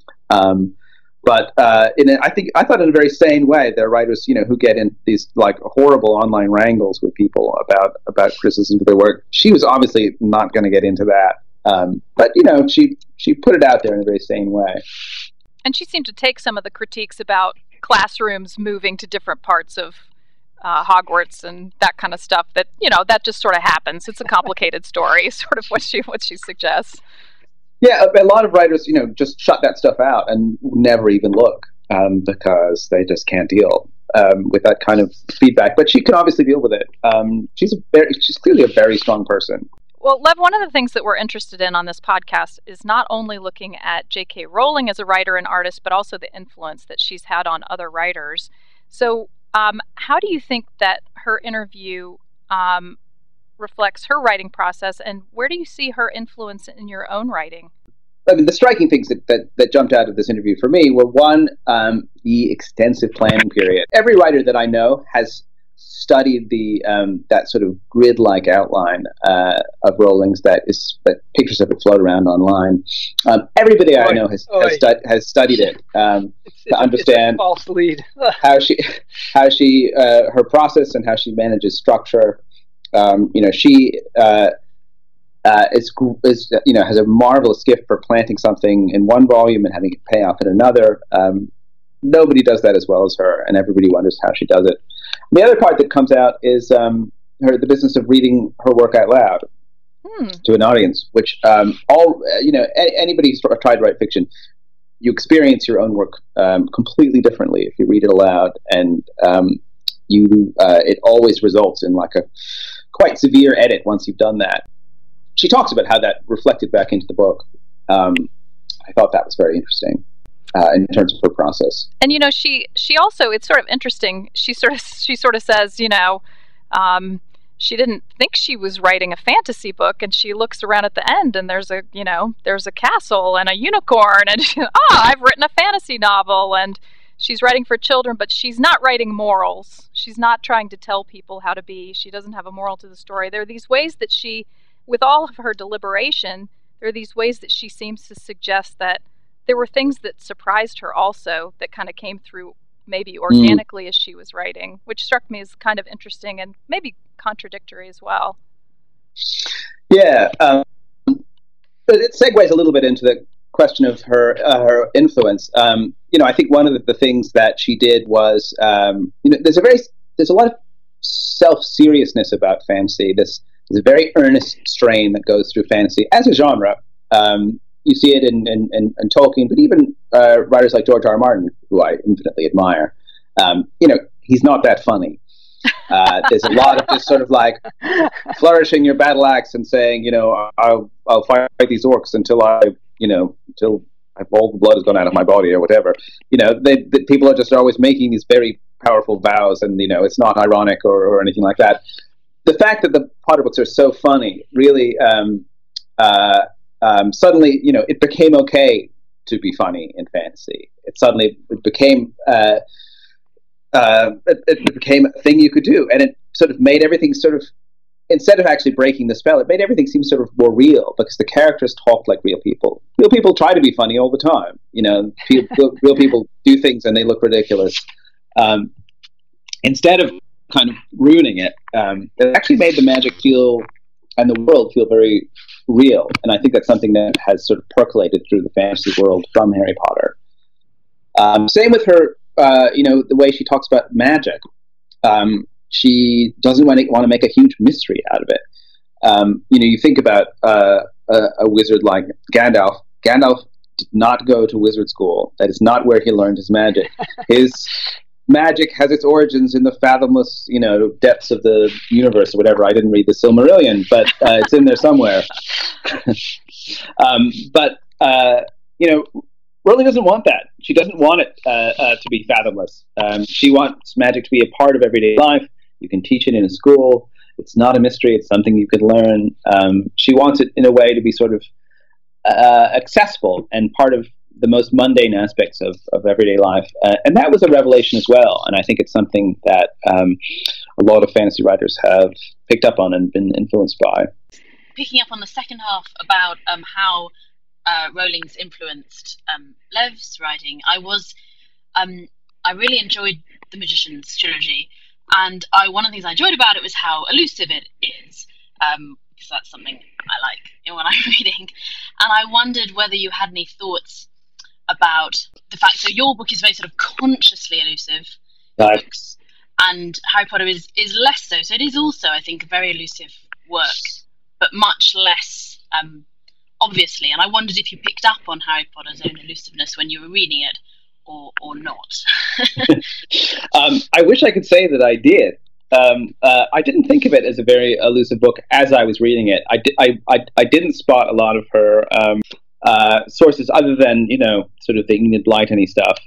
but I thought in a very sane way. There are writers, who get in these like horrible online wrangles with people about criticism of their work. She was obviously not going to get into that. But she put it out there in a very sane way. And she seemed to take some of the critiques about classrooms moving to different parts of Hogwarts and that kind of stuff. That that just sort of happens. It's a complicated story, sort of what she suggests. Yeah, a lot of writers, just shut that stuff out and never even look because they just can't deal with that kind of feedback. But she can obviously deal with it. She's clearly a very strong person. Well, Lev, one of the things that we're interested in on this podcast is not only looking at J.K. Rowling as a writer and artist, but also the influence that she's had on other writers. So how do you think that her interview reflects her writing process, and where do you see her influence in your own writing? I mean, the striking things that jumped out of this interview for me were, one, the extensive planning period. Every writer that I know has studied the that sort of grid-like outline of Rowling's that pictures of it float around online. Everybody I know has studied it to understand it's a false lead. how she her process and how she manages structure. She has a marvelous gift for planting something in one volume and having it pay off in another. Nobody does that as well as her, and everybody wonders how she does it. The other part that comes out is the business of reading her work out loud to an audience, which anybody who's tried to write fiction, you experience your own work completely differently if you read it aloud, and it always results in like a quite severe edit once you've done that. She talks about how that reflected back into the book. I thought that was very interesting. In terms of her process, and she also, it's sort of interesting. She sort of says, she didn't think she was writing a fantasy book, and she looks around at the end, and there's a castle and a unicorn, and I've written a fantasy novel, and she's writing for children, but she's not writing morals. She's not trying to tell people how to be. She doesn't have a moral to the story. There are these ways that she, with all of her deliberation, there are these ways that she seems to suggest that there were things that surprised her also that kind of came through maybe organically as she was writing, which struck me as kind of interesting and maybe contradictory as well. Yeah, but it segues a little bit into the question of her influence. I think one of the things that she did was, there's a lot of self-seriousness about fantasy. There's a very earnest strain that goes through fantasy as a genre. You see it in Tolkien, but even writers like George R. R. Martin, who I infinitely admire. He's not that funny. There's a lot of just sort of like flourishing your battle axe and saying, I'll fight these orcs until all the blood has gone out of my body or whatever. People are just always making these very powerful vows, and it's not ironic or anything like that. the fact that the Potter books are so funny really suddenly, it became okay to be funny in fantasy. It became it became a thing you could do, and it sort of made everything sort of, instead of actually breaking the spell, it made everything seem sort of more real, because the characters talked like real people. Real people try to be funny all the time. Real people do things and they look ridiculous. Instead of kind of ruining it, it actually made the magic feel and the world feel very real. And I think that's something that has sort of percolated through the fantasy world from Harry Potter. Same with her, the way she talks about magic. She doesn't want to make a huge mystery out of it. You think about a wizard like Gandalf. Gandalf did not go to wizard school. That is not where he learned his magic. His magic has its origins in the fathomless, depths of the universe or whatever. I didn't read the Silmarillion, but it's in there somewhere. Rowling doesn't want that. She doesn't want it to be fathomless. She wants magic to be a part of everyday life. You can teach it in a school. It's not a mystery. It's something you could learn. She wants it in a way to be sort of accessible and part of the most mundane aspects of everyday life. And that was a revelation as well. And I think it's something that a lot of fantasy writers have picked up on and been influenced by. Picking up on the second half about how Rowling's influenced Lev's writing, I really enjoyed the Magician's trilogy. And one of the things I enjoyed about it was how elusive it is, because that's something I like when I'm reading. And I wondered whether you had any thoughts about the fact, so your book is very sort of consciously elusive, right, books, and Harry Potter is less so. So it is also, I think, a very elusive work, but much less obviously. And I wondered if you picked up on Harry Potter's own elusiveness when you were reading it, or not. I wish I could say that I did. I didn't think of it as a very elusive book as I was reading it. I didn't spot a lot of her sources other than sort of the Enid Blyton-y stuff.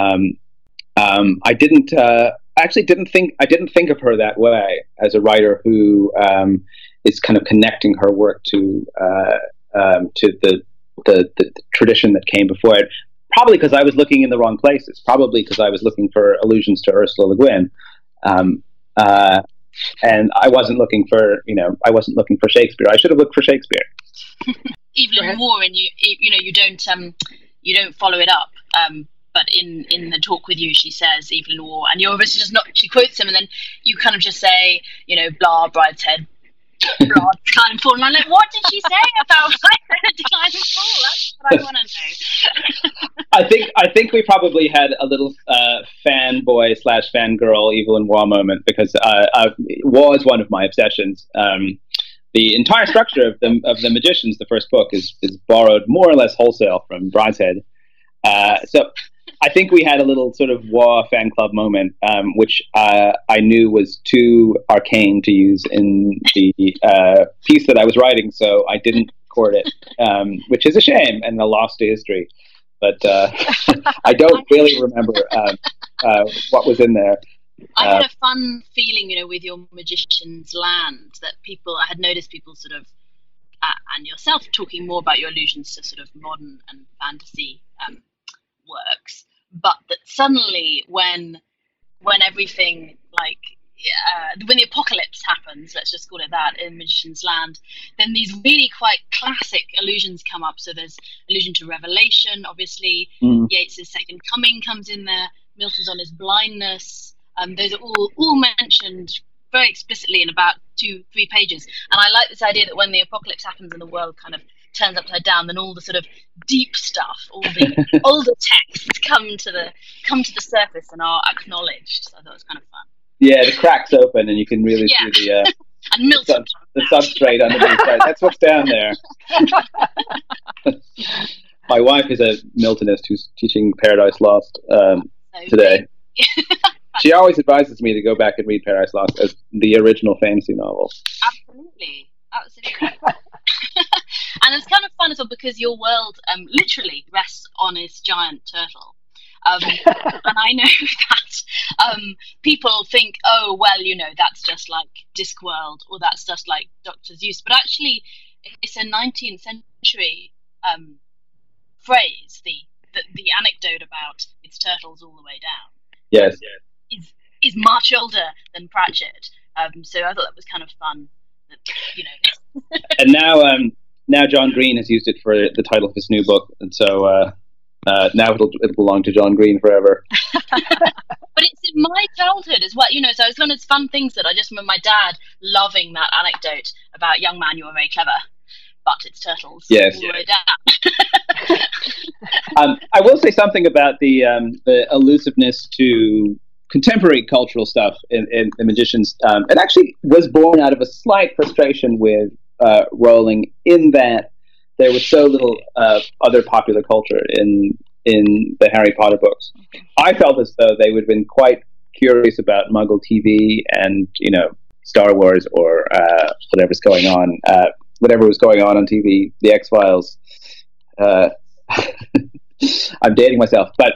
I didn't think of her that way as a writer who is kind of connecting her work to the tradition that came before it. Probably because I was looking in the wrong places. Probably because I was looking for allusions to Ursula Le Guin, and I wasn't looking for Shakespeare. I should have looked for Shakespeare. Evelyn Waugh, and you don't follow it up. But in the talk with you, she says Evelyn Waugh, and you're obviously just not. She quotes him, and then you kind of just say, blah, Brideshead, blah, Decline and Fall. And I'm like, what did she say about Decline and Fall? That's what I want to know. I think we probably had a little fanboy / fangirl Evelyn Waugh moment, because Waugh is one of my obsessions. The entire structure of the Magicians, the first book, is borrowed more or less wholesale from Brideshead. So I think we had a little sort of Waugh fan club moment, which I knew was too arcane to use in the piece that I was writing, so I didn't record it, which is a shame and a loss to history. But I don't really remember what was in there. I had a fun feeling, with your Magician's Land, that I had noticed people sort of, and yourself, talking more about your allusions to sort of modern and fantasy works, but that suddenly when everything when the apocalypse happens, let's just call it that, in Magician's Land, then these really quite classic allusions come up. So there's allusion to Revelation, obviously. Yeats's Second Coming comes in there. Milton's on his blindness. Those are all mentioned very explicitly in about 2-3 pages. And I like this idea that when the apocalypse happens and the world kind of turns upside down, then all the sort of deep stuff, all the older texts come to the surface and are acknowledged. So I thought it was kind of fun. Yeah, the cracks open and you can really see the and Milton the substrate underneath. Right? That's what's down there. My wife is a Miltonist who's teaching Paradise Lost today. She always advises me to go back and read Paradise Lost as the original fantasy novel. Absolutely. And it's kind of fun as well, because your world literally rests on this giant turtle. And I know that people think, oh, well, that's just like Discworld, or that's just like Dr. Seuss. But actually, it's a 19th century phrase, the anecdote about its turtles all the way down. Yes. Is much older than Pratchett. So I thought that was kind of fun. And now John Green has used it for the title of his new book, and so now it'll belong to John Green forever. But it's in my childhood as well, so it's one of those fun things that I just remember my dad loving that anecdote about, young man, you are very clever, but it's turtles all the way down. I will say something about the elusiveness to contemporary cultural stuff in The Magicians. It actually was born out of a slight frustration with Rowling, in that there was so little other popular culture in the Harry Potter books. I felt as though they would have been quite curious about Muggle TV and Star Wars, or whatever was going on on TV, the X-Files. I'm dating myself, but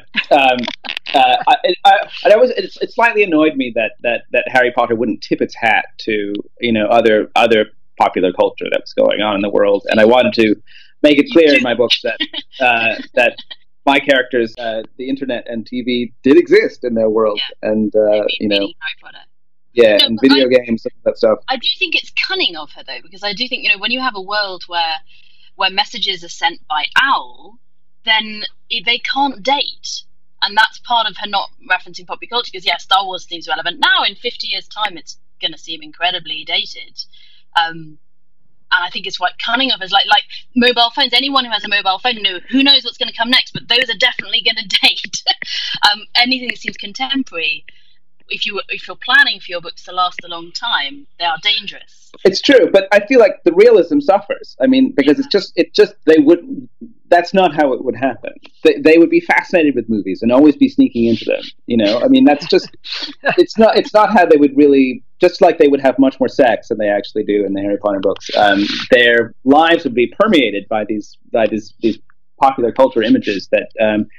it slightly annoyed me that Harry Potter wouldn't tip its hat to other popular culture that was going on in the world, and I wanted to make it clear in my books that my characters, the internet and TV, did exist in their world, and Harry Potter. Yeah, and video games, and that stuff. I do think it's cunning of her, though, because I do think when you have a world where messages are sent by owl, then they can't date. And that's part of her not referencing popular culture, because, Star Wars seems relevant. Now, in 50 years' time, it's going to seem incredibly dated. And I think it's quite cunning of us. Like mobile phones, anyone who has a mobile phone, who knows what's going to come next, but those are definitely going to date. Anything that seems contemporary, if you're planning for your books to last a long time, they are dangerous. It's true, but I feel like the realism suffers. I mean, because that's not how it would happen. They would be fascinated with movies and always be sneaking into them. I mean, that's just, it's not how they would really, just like they would have much more sex than they actually do in the Harry Potter books. Their lives would be permeated by these popular culture images and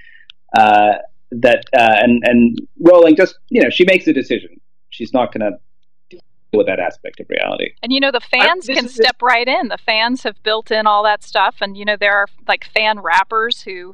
Rowling just, she makes a decision. She's not going to deal with that aspect of reality. And the fans can step right in. The fans have built in all that stuff, and there are like fan rappers who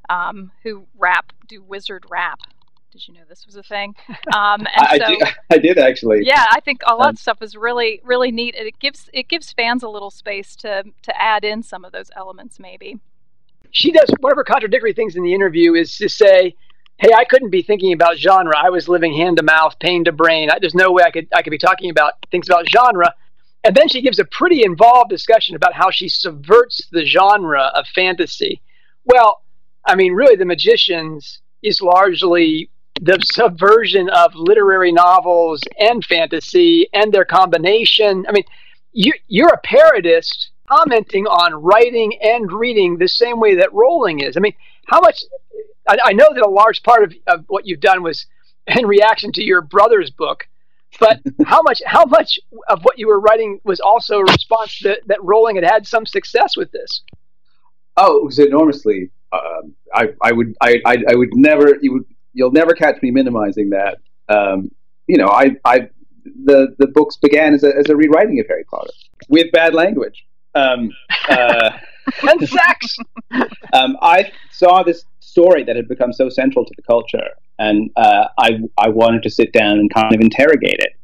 do wizard rap. Did you know this was a thing? I did actually. Yeah, I think all that stuff is really, really neat. And it gives fans a little space to add in some of those elements, maybe. She does one of her contradictory things in the interview is to say, hey, I couldn't be thinking about genre. I was living hand to mouth, pain to brain. There's no way I could be talking about things about genre. And then she gives a pretty involved discussion about how she subverts the genre of fantasy. Well, I mean, really, The Magicians is largely the subversion of literary novels and fantasy and their combination. I mean, you're a parodist commenting on writing and reading the same way that Rowling is. I mean, how much... I know that a large part of what you've done was in reaction to your brother's book, but how much of what you were writing was also a response that Rowling had some success with this? Oh, it was enormously. I would never. You'll never catch me minimizing that. The books began as a rewriting of Harry Potter with bad language. And sex. I saw this story that had become so central to the culture, and I wanted to sit down and kind of interrogate it.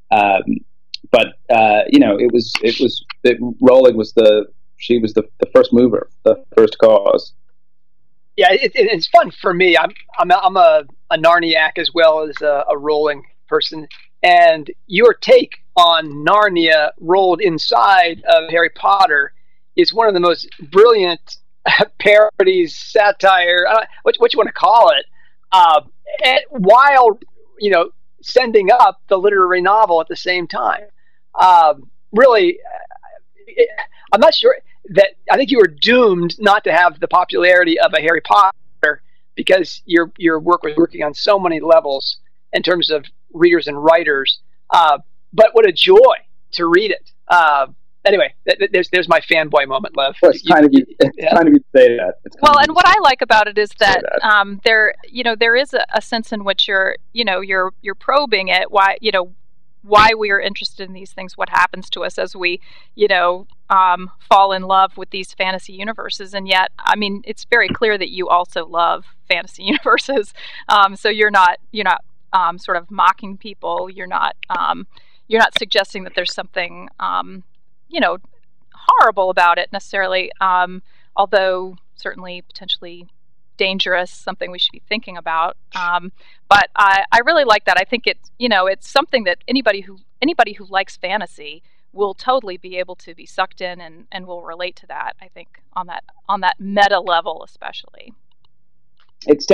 Rowling was the first mover, the first cause. Yeah, it's fun for me. I'm a Narniac as well as a Rowling person, and your take on Narnia rolled inside of Harry Potter is one of the most brilliant parodies, satire, what you want to call it, while sending up the literary novel at the same time. Really, I'm not sure that I think you were doomed not to have the popularity of a Harry Potter because your work was working on so many levels in terms of readers and writers. But what a joy to read it. anyway, there's my fanboy moment, Lev. Well, it's kind of you to say that. Well, and what I like about it is that there is a sense in which you're probing it, why we are interested in these things, what happens to us as we fall in love with these fantasy universes. And yet, I mean, it's very clear that you also love fantasy universes. So you're not sort of mocking people. You're not suggesting that there's something horrible about it necessarily, although certainly potentially dangerous, something we should be thinking about. But I really like that. I think it's something that anybody who likes fantasy will totally be able to be sucked in and will relate to that. I think on that meta level, especially. It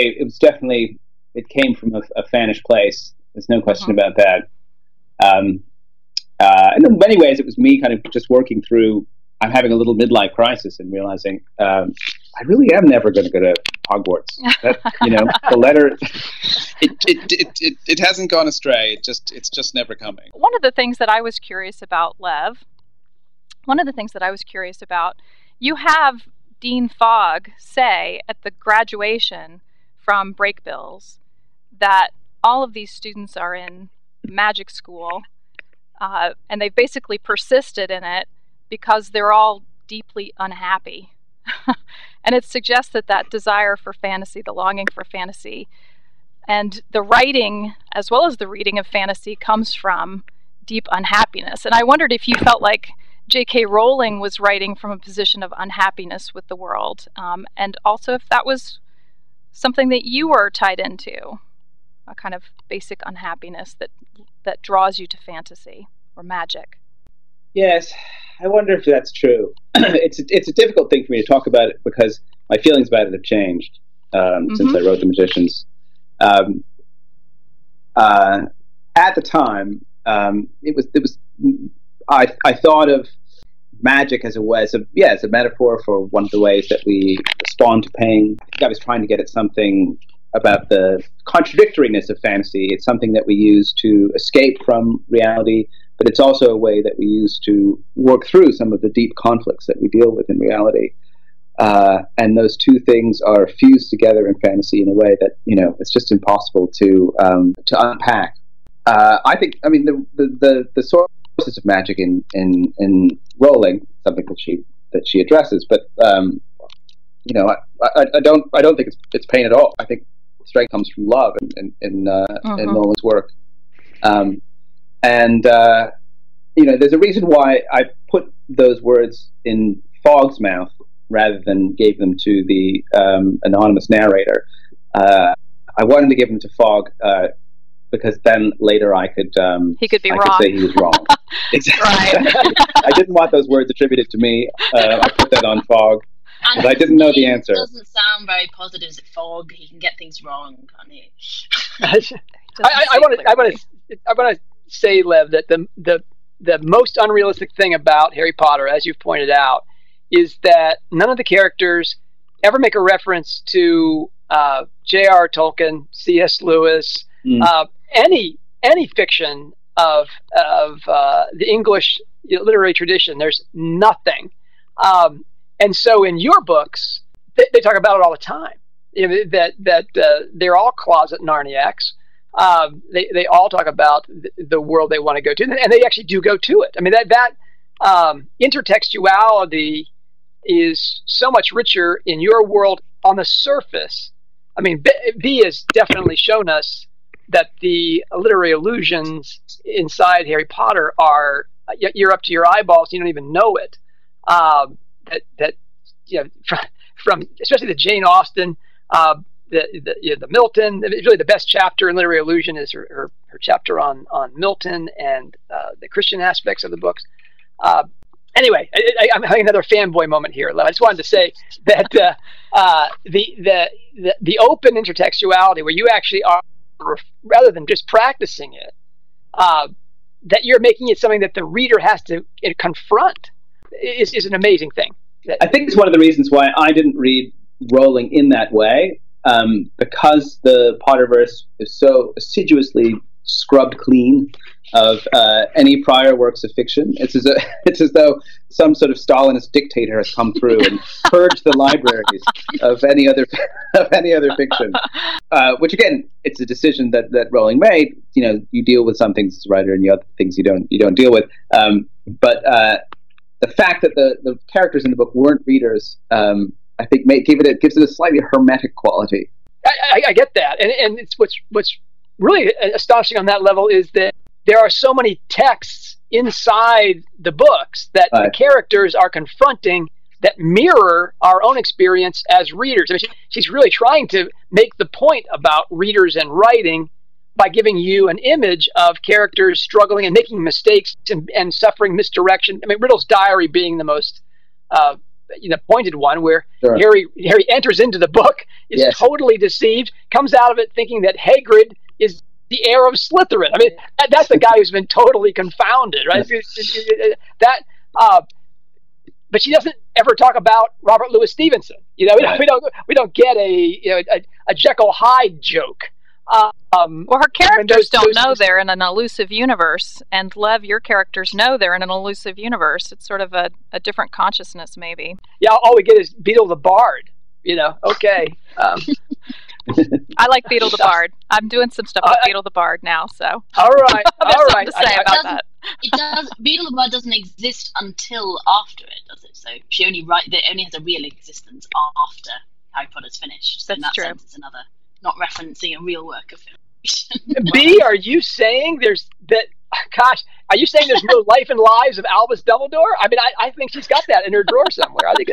came from a fanish place. There's no question about that. And in many ways, it was me kind of just working through. I'm having a little midlife crisis and realizing I really am never going to go to Hogwarts. The letter. It hasn't gone astray. It's just never coming. One of the things that I was curious about, Lev. You have Dean Fogg say at the graduation from Brakebills that all of these students are in magic school, and they've basically persisted in it because they're all deeply unhappy. And it suggests that desire for fantasy, the longing for fantasy, and the writing as well as the reading of fantasy comes from deep unhappiness. And I wondered if you felt like J.K. Rowling was writing from a position of unhappiness with the world, and also if that was something that you were tied into, a kind of basic unhappiness that draws you to fantasy or magic. Yes, I wonder if that's true. It's a difficult thing for me to talk about it because my feelings about it have changed since I wrote The Magicians. At the time, I thought of magic as a metaphor for one of the ways that we respond to pain. I think I was trying to get at something about the contradictoriness of fantasy. It's something that we use to escape from reality, but it's also a way that we use to work through some of the deep conflicts that we deal with in reality. And those two things are fused together in fantasy in a way that it's just impossible to unpack. I think the sources of magic in Rowling, something that she addresses, but I don't think it's pain at all. I think strength comes from love in Rowling's work. There's a reason why I put those words in Fogg's mouth rather than gave them to the anonymous narrator. I wanted to give them to Fogg because then later I could he could be I wrong. could say he was wrong. Exactly. Right. I didn't want those words attributed to me. I put that on Fogg. But I didn't know the answer. It doesn't sound very positive. Is it Fogg? He can get things wrong, can't he? I want to say, Lev, that the most unrealistic thing about Harry Potter, as you've pointed out, is that none of the characters ever make a reference to J.R. Tolkien, C.S. Lewis, any fiction of the English literary tradition. There's nothing. And so in your books, they talk about it all the time. That they're all closet Narniacs. They all talk about the world they want to go to, and they actually do go to it. I mean, that intertextuality is so much richer in your world on the surface. I mean, B has definitely shown us that the literary allusions inside Harry Potter are you're up to your eyeballs. You don't even know it. From especially the Jane Austen, the Milton. Really, the best chapter in literary allusion is her chapter on Milton and the Christian aspects of the books. Anyway, I'm having another fanboy moment here. I just wanted to say that the open intertextuality, where you actually are, rather than just practicing it, that you're making it something that the reader has to confront, is an amazing thing. I think it's one of the reasons why I didn't read Rowling in that way, because the Potterverse is so assiduously scrubbed clean of any prior works of fiction. It's as though some sort of Stalinist dictator has come through and purged the libraries of any other fiction. Which again, it's a decision that Rowling made. You deal with some things as a writer, and the other things you don't deal with. But the fact that the characters in the book weren't readers, I think, gives it a slightly hermetic quality. I get that, and it's what's really astonishing on that level is that there are so many texts inside the books that the characters are confronting that mirror our own experience as readers. I mean, she's really trying to make the point about readers and writing by giving you an image of characters struggling and making mistakes and suffering misdirection. I mean, Riddle's diary being the most pointed one, where sure. Harry enters into the book, is totally deceived, comes out of it thinking that Hagrid is the heir of Slytherin. I mean, that's the guy who's been totally confounded, right? But she doesn't ever talk about Robert Louis Stevenson. We don't get a Jekyll Hyde joke. Well, her characters don't know they're in an elusive universe, and Lev, your characters know they're in an elusive universe. It's sort of a different consciousness, maybe. Yeah, all we get is Beetle the Bard. Okay. I like Beetle the Bard. I'm doing some stuff with Beetle the Bard now, so. All right. There's something to say about that. It does. Beetle the Bard doesn't exist until after it, does it? So she only has a real existence after Harry Potter's finished. So in that sense, it's another not referencing a real work of fiction. B, are you saying there's no life and lives of Albus Dumbledore? I mean, I think she's got that in her drawer somewhere. I think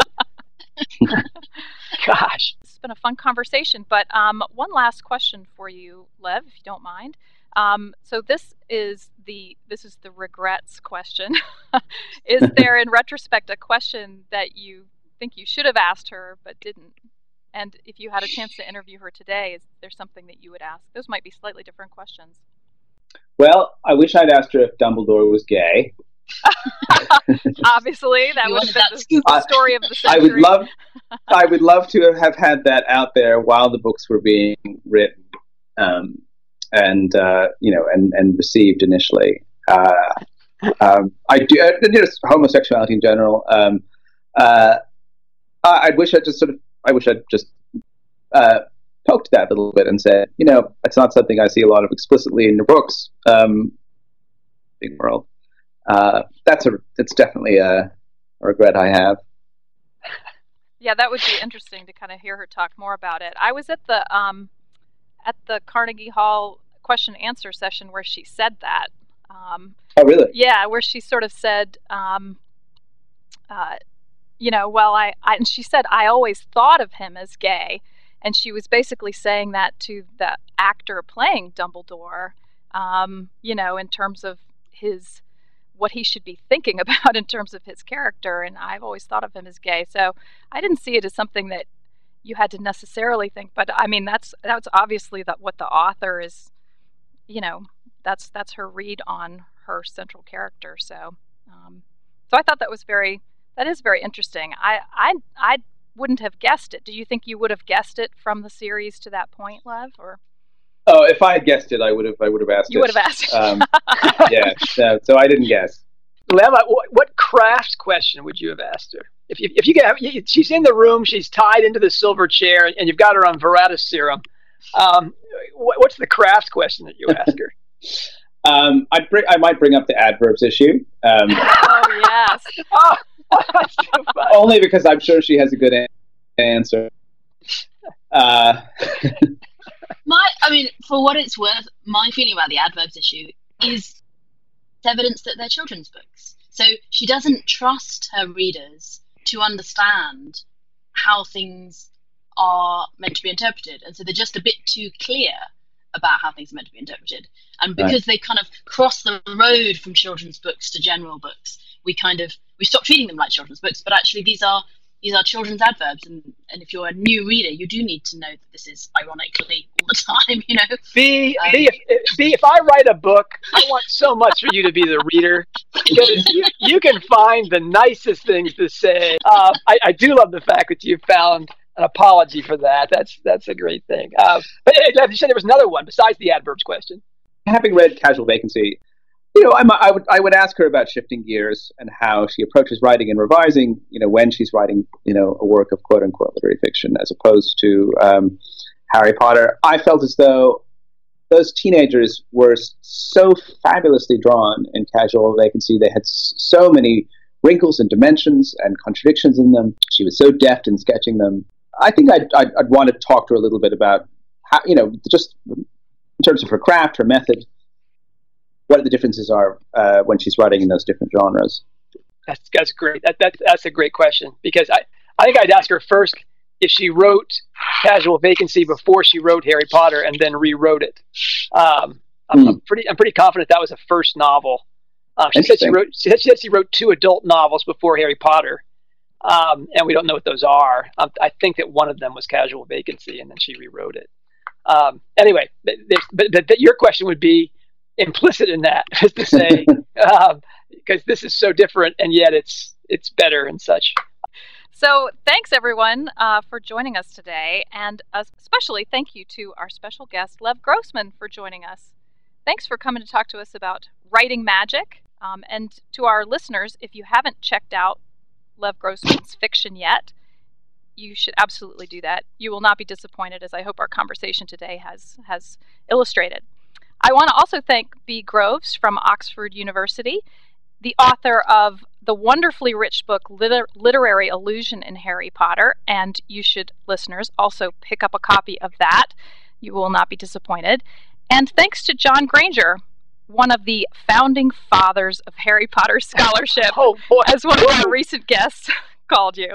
gosh. It's been a fun conversation, but one last question for you, Lev, if you don't mind. So this is the regrets question. Is there, in retrospect, a question that you think you should have asked her but didn't? And if you had a chance to interview her today, is there something that you would ask? Those might be slightly different questions. Well, I wish I'd asked her if Dumbledore was gay. Obviously, that would have been the story of the century. I would love to have had that out there while the books were being written, and received initially. I do homosexuality in general. I wish I'd just poked that a little bit and said, it's not something I see a lot of explicitly in your books. Big world. It's definitely a regret I have. Yeah, that would be interesting to kind of hear her talk more about it. I was at the Carnegie Hall question and answer session where she said that. Oh, really? Yeah, where she sort of said, and she said, I always thought of him as gay. And she was basically saying that to the actor playing Dumbledore, in terms of what he should be thinking about in terms of his character. And I've always thought of him as gay. So I didn't see it as something that you had to necessarily think. But I mean, that's obviously what the author is, that's her read on her central character. So I thought that is very interesting. I wouldn't have guessed it. Do you think you would have guessed it from the series to that point, Lev? Or? Oh, if I had guessed it, I would have asked it. You would have asked it. Yeah. So I didn't guess. Lev, what craft question would you have asked her? If you get, she's in the room, she's tied into the silver chair, and you've got her on Virata serum. What's the craft question that you ask her? I might bring up the adverbs issue. Oh yes. That's so funny. Only because I'm sure she has a good answer. For what it's worth, my feeling about the adverbs issue is evidence that they're children's books. So she doesn't trust her readers to understand how things are meant to be interpreted. And so they're just a bit too clear about how things are meant to be interpreted. And because they kind of cross the road from children's books to general books, we stop treating them like children's books, but actually these are children's adverbs, and if you're a new reader, you do need to know that this is ironically all the time, If I write a book, I want so much for you to be the reader, because you can find the nicest things to say. I do love the fact that you found an apology for that. That's a great thing. But you said there was another one besides the adverbs question. Having read Casual Vacancy, I would ask her about shifting gears and how she approaches writing and revising, when she's writing, a work of quote unquote literary fiction as opposed to Harry Potter. I felt as though those teenagers were so fabulously drawn in Casual Vacancy. They had so many wrinkles and dimensions and contradictions in them. She was so deft in sketching them. I think I'd want to talk to her a little bit about how, just in terms of her craft, her method, what the differences are when she's writing in those different genres. That's great. That's a great question, because I think I'd ask her first if she wrote Casual Vacancy before she wrote Harry Potter and then rewrote it. I'm pretty confident that was a first novel. She said she wrote 2 adult novels before Harry Potter, and we don't know what those are. I think that one of them was Casual Vacancy, and then she rewrote it. Anyway, but your question would be implicit in that, is to say, because this is so different, and yet it's better and such. So thanks, everyone, for joining us today, and especially thank you to our special guest, Lev Grossman, for joining us. Thanks for coming to talk to us about writing magic, and to our listeners, if you haven't checked out Lev Grossman's fiction yet, you should absolutely do that. You will not be disappointed, as I hope our conversation today has illustrated. I want to also thank Bea Groves from Oxford University, the author of the wonderfully rich book Literary Illusion in Harry Potter, and you should, listeners, also pick up a copy of that. You will not be disappointed. And thanks to John Granger, one of the founding fathers of Harry Potter scholarship, as one of our recent guests called you.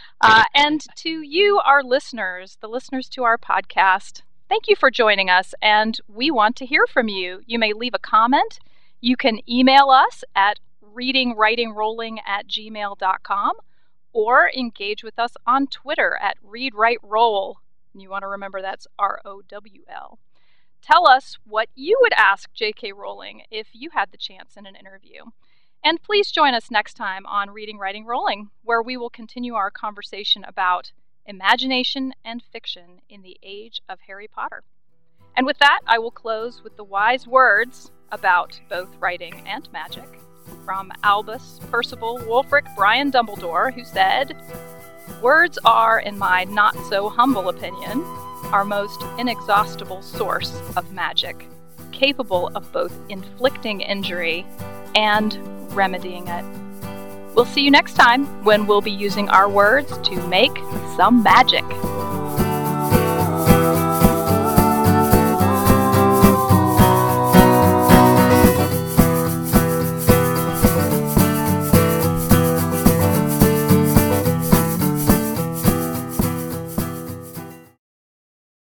And to you, our listeners, the listeners to our podcast, thank you for joining us, and we want to hear from you. You may leave a comment. You can email us at readingwritingrolling@gmail.com or engage with us on Twitter at readwriteroll. And you want to remember that's ROWL. Tell us what you would ask J.K. Rowling if you had the chance in an interview. And please join us next time on Reading, Writing, Rolling, where we will continue our conversation about imagination and fiction in the age of Harry Potter. And with that, I will close with the wise words about both writing and magic from Albus Percival Wulfric Brian Dumbledore, who said, "Words are, in my not-so-humble opinion, our most inexhaustible source of magic, capable of both inflicting injury and remedying it." We'll see you next time when we'll be using our words to make some magic.